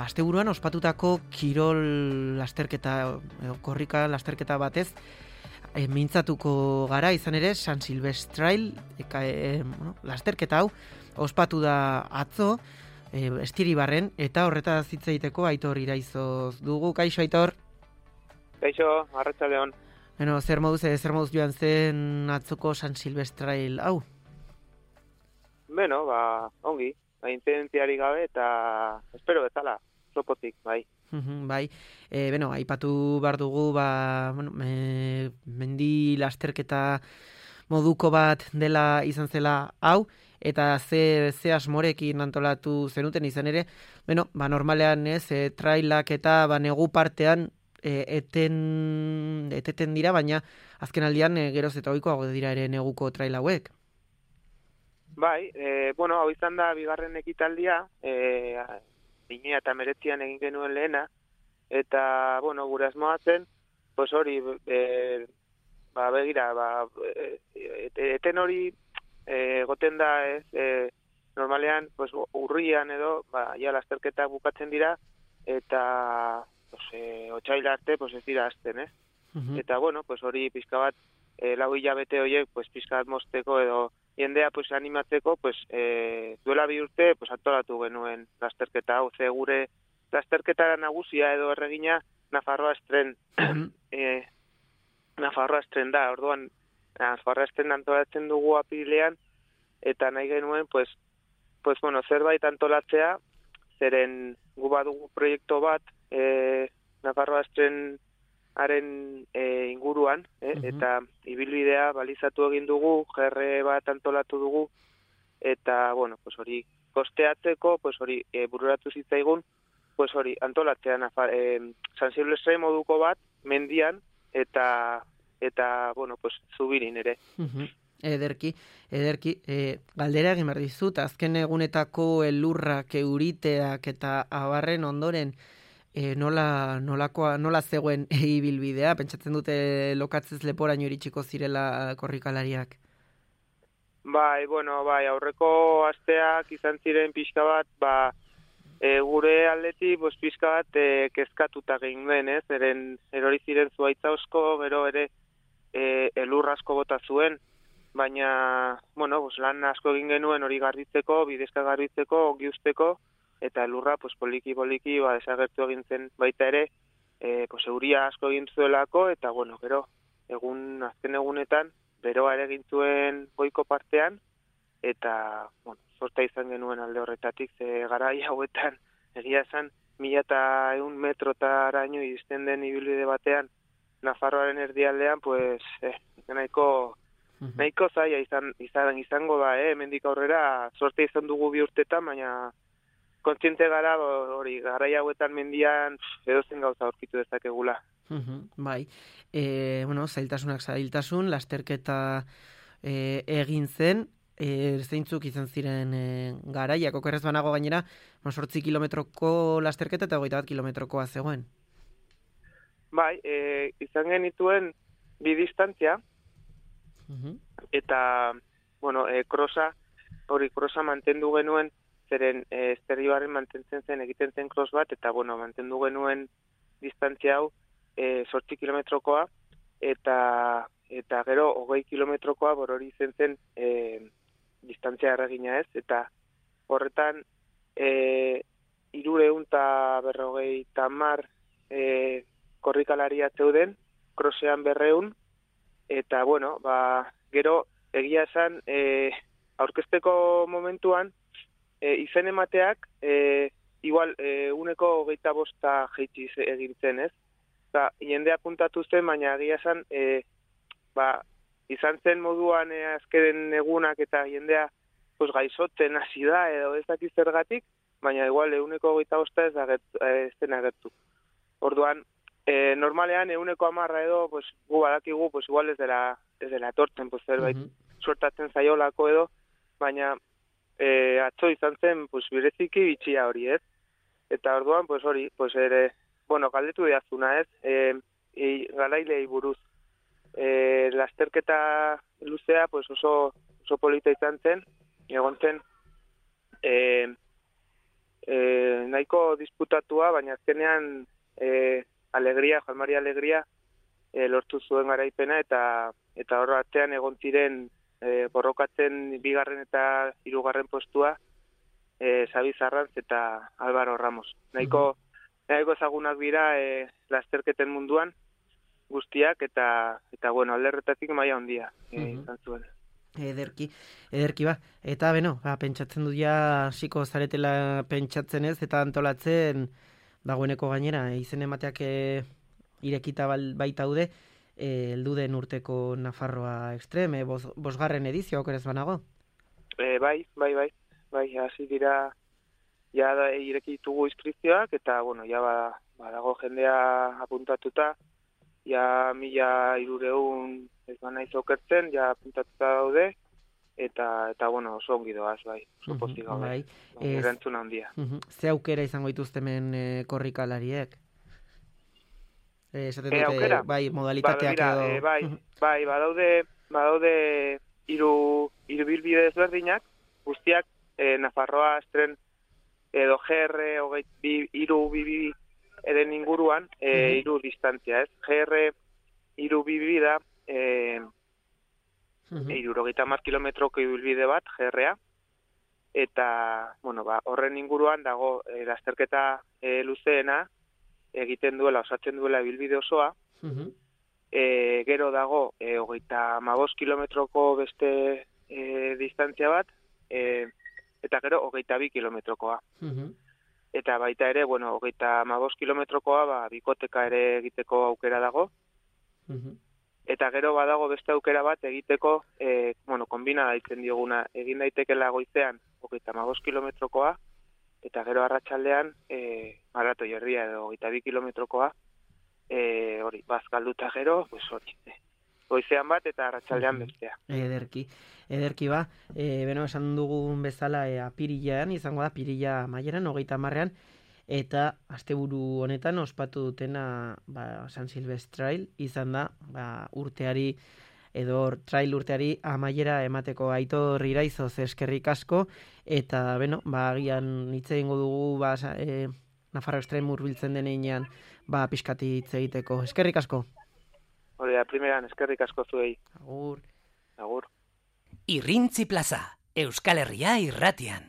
asteburuan ospatutako kirol lasterketa, korrika lasterketa batez, mintzatuko gara, izan ere, San Silvestrail, lasterketa hau, ospatu da atzo, Estiribarren, eta horretaz hitz egiteko Aitor Iraizoz dugu. Kaixo, Aitor? Kaixo, arratsaldeon. Bueno, zer moduz joan zen atzoko San Silvestrail hau? Beno, ongi, intendentziari gabe eta espero bezala, zopotik, bai. Bai, aipatu behar dugu, mendi lasterketa moduko bat dela izan zela hau, eta ze asmorekin antolatu zenuten izan ere, normalean trailak eta negu partean eteten dira, baina azken aldian geroz eta ohikoago dira ere neguko trail hauek. Bai, hau izan da bigarren ekitaldia, 2019an egin genuen lehena, eta, gure asmoa zen, pues hori, begira, eten hori goten da, normalean, pues, urrian edo, ja lasterketa bukatzen dira, eta, otsaila arte, pues ez dira azten, Eta, pues hori pixka bat, lau hilabete horiek, pues pixka bat mozteko edo, jendea pues animatzeko, pues duela 2 urte pues antolatu genuen lasterketa hau, ze gure lasterketa nagusia edo erregina Nafarroa Estren Nafarroa Estren da. Orduan Nafarroa Estren antolatzen dugu apirilean eta nahi genuen pues zerbait antolatzea, zeren gu badugu proiektu bat Nafarroa Estren haren inguruan, eta ibilbidea balizatu egin dugu, GR bat antolatu dugu, eta, hori kosteatzeko, hori bururatu zitzaigun, hori antolatzea San Silvestre moduko bat, mendian, eta zubirin ere. Ederki, galdera egin behar dizut, azken egunetako elurrak, euriteak eta abarren ondoren, nola zegoen ibilbidea? Pentsatzen dute lokatzez leporaino iritsiko zirela korrikalariak? Bai, aurreko asteak izan ziren pixka bat, gure aldetik pixka bat kezkatuta ginen, erori ziren zuaitza osko, gero ere elur asko bota zuen, baina, lan asko egin genuen hori garbitzeko, bidezka garbitzeko, ongi usteko, eta elurra poliki desagertu egin zen baita ere, euria asko egin zuelako, eta gero azken egunetan beroa ere egin zuen goiko partean, eta sorta izan genuen alde horretatik, ze garai hauetan egia esan 1100 metrotaraino izten den ibilbide batean Nafarroaren erdialdean, nahiko zaila izango da, hemendik aurrera sorta izan dugu 2 urtetan, baina kontziente gara hori garai hauetan mendian edozen gauza aurkitu dezakegula. Bai, zailtasun, lasterketa egin zen, zeintzuk izan ziren garaiak, okerrez banago gainera, 8 kilometroko lasterketa eta 21 kilometrokoa zegoen. Bai, izan genituen 2 distantzia, eta, krosa mantendu genuen, zeren Estiribarren mantentzen zen, egiten zen cross bat, eta mantendu genuen distantzia hau 8 kilometrokoa, eta gero 20 kilometrokoa hori zen distantzia erregina ez, eta horretan 350 korrikalaria zeuden, crossean 200, eta gero egia esan aurkezteko momentuan izen emateak igual 25 jeitsi egin zen, ez? Jende apuntatu zen, baina egia esan izan zen moduan azkeren egunak eta jendea gaizotzen hasi da edo ez dakiz zergatik, baina igual 25 ez zen agertu. Orduan, normalean 10% edo gu badakigu igual ez dela etortzen, zerbait suertatzen zaiolako edo, baina atzo izan zen bereziki bitxia hori, ez? Eta orduan, hori, ere, galdetu dihazuna, ez? Garailei buruz. Lasterketa luzea oso polita izan zen, egon zen nahiko disputatua, baina azkenean Juan Mari Alegria lortu zuen garaipena eta hor artean egon ziren borrokatzen 2. eta 3. postua Xabi Arranz eta Álvaro Ramos. Nahiko ezagunak dira lasterketen munduan guztiak eta bueno, alderretatik maila handia izan zuen. Ederki ba. Eta beno, pentsatzen dut ja hasiko zaretela pentsatzen ez eta antolatzen dagoeneko gainera izen emateak irekita baitaude heldu den urteko Nafarroa Extreme 5. edizioa okerez banago. Bai, hasi dira ja ireki ditugu inskripzioak eta bueno, ja badago jendea apuntatuta. Ja 1300 ez banaiz okertzen, ja apuntatuta daude, eta bueno, oso ongi doaz, bai, oso pozik gaude, bai. Erantzuna handia. Ze aukera izango dituzte hemen korrikalariek? Esaten dute, aukera? Bai, modalitateak edo... Bai, badaude hiru bilbide ezberdinak, guztiak Nafarroa Estren edo GR 3 eren inguruan, 3 distantzia, ez? GR 3 da 70 kilometroko ibilbide bat, GR-a, eta, bueno, horren inguruan dago lasterketa luzeena egiten duela, osatzen duela ibilbide osoa, gero dago 35 kilometroko beste distantzia bat, eta gero 22 kilometrokoa. Eta baita ere, bueno, 35 kilometrokoa, bikoteka ere egiteko aukera dago. Eta gero badago beste aukera bat egiteko, bueno, kombina daitzen dioguna, egin daitekela goizean 35 kilometrokoa, eta gero arratsaldean marato jorria edo 22 kilometrokoa, hori, bazkalduta gero, pues hori, goizean bat eta arratsaldean bestea. Ederki ba, beno esan dugun bezala apirilean, izango da, apirila amaieran, 30ean, eta asteburu honetan ospatu dutena San Silvestrail izan da, urteari edo trail urteari amaiera emateko. Aitor Iraizoz eskerrik asko, eta beno, agian hitz egingo dugu Nafarroa Extreme hurbiltzen denean pixkat hitz egiteko. Eskerrik asko. Hori da, primeran, eskerrik asko zuei. Agur. Agur. Irrintzi plaza, Euskal Herria irratian.